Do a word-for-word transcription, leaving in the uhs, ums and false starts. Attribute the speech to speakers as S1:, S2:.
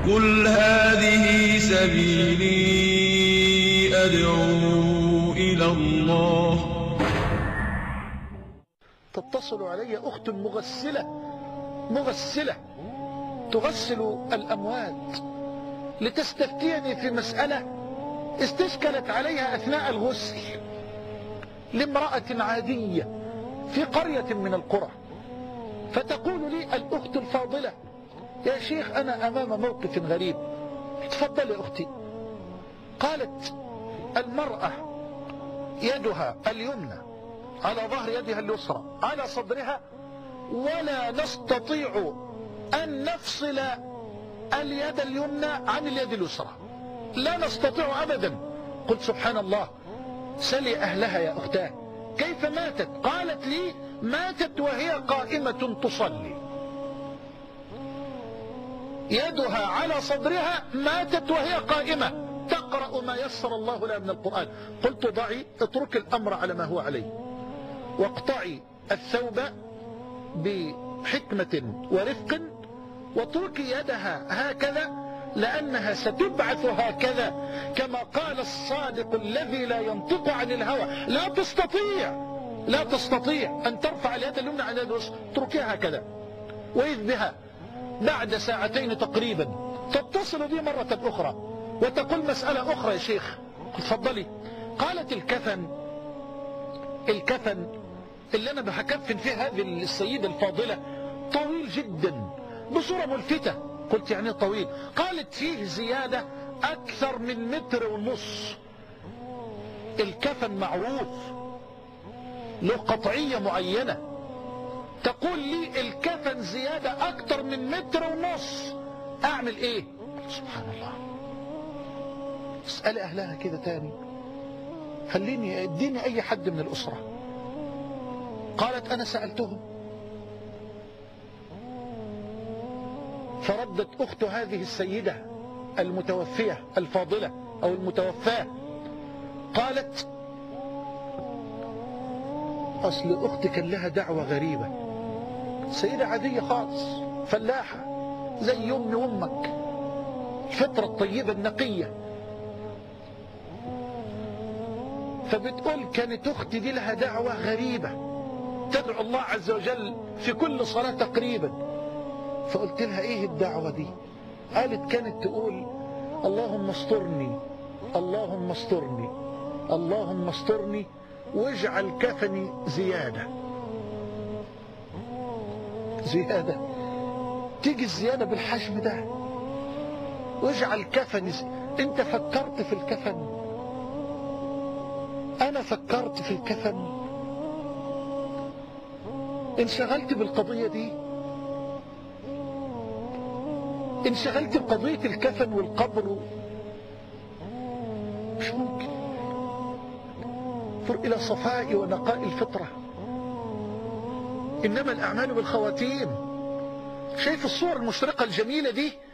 S1: قل هذه سبيلي أدعو إلى الله.
S2: تتصل علي أخت مغسلة مغسلة تغسل الأموات لتستفتيني في مسألة استشكلت عليها أثناء الغسل لامرأة عادية في قرية من القرى، فتقول لي الأخت الفاضلة: يا شيخ أنا أمام موقف غريب. تفضل يا أختي. قالت: المرأة يدها اليمنى على ظهر يدها اليسرى على صدرها، ولا نستطيع أن نفصل اليد اليمنى عن اليد اليسرى، لا نستطيع أبدا. قلت: سبحان الله، سلي أهلها يا أختاه، كيف ماتت؟ قالت لي: ماتت وهي قائمة تصلي، يدها على صدرها، ماتت وهي قائمة تقرأ ما يسر الله لها من القرآن. قلت: ضعي، اترك الأمر على ما هو عليه، واقطعي الثوب بحكمة ورفق، واتركي يدها هكذا، لأنها ستبعث هكذا، كما قال الصادق الذي لا ينطق عن الهوى: لا تستطيع لا تستطيع أن ترفع اليد اليمنى عن اليد اليسرى، اتركيها هكذا. وإذ بها بعد ساعتين تقريبا تتصل بي مرة أخرى وتقول: مسألة أخرى يا شيخ. قلت: تفضلي. قالت: الكفن الكفن اللي أنا بكفن فيه هذه السيدة الفاضلة طويل جدا بصورة ملفتة. قلت: يعني طويل؟ قالت: فيه زيادة أكثر من متر ونص. الكفن معروف له قطعية معينة، تقول لي الكفن زيادة أكثر من متر ونص، أعمل إيه؟ سبحان الله. اسأل أهلها كده تاني، خليني اديني أي حد من الأسرة. قالت: أنا سألتهم. فردت أخت هذه السيدة المتوفية الفاضلة أو المتوفاة، قالت: أصل أختي كان لها دعوة غريبة، سيدة عادية خالص، فلاحة زي أمي وأمك، الفطرة الطيبة النقية. فبتقول: كانت أختي دي لها دعوة غريبة، تدعو الله عز وجل في كل صلاة تقريبا. فقلت لها: إيه الدعوة دي؟ قالت: كانت تقول: اللهم استرني اللهم استرني اللهم استرني واجعل كفني زيادة. زيادة؟ تيجي الزيادة بالحجم ده؟ واجعل كفني زي... انت فكرت في الكفن؟ انا فكرت في الكفن؟ انشغلت بالقضية دي، انشغلت بقضية الكفن والقبر. مش ممكن. انظر إلى صفاء ونقاء الفطرة، إنما الأعمال بالخواتيم. شايف الصور المشرقة الجميلة دي؟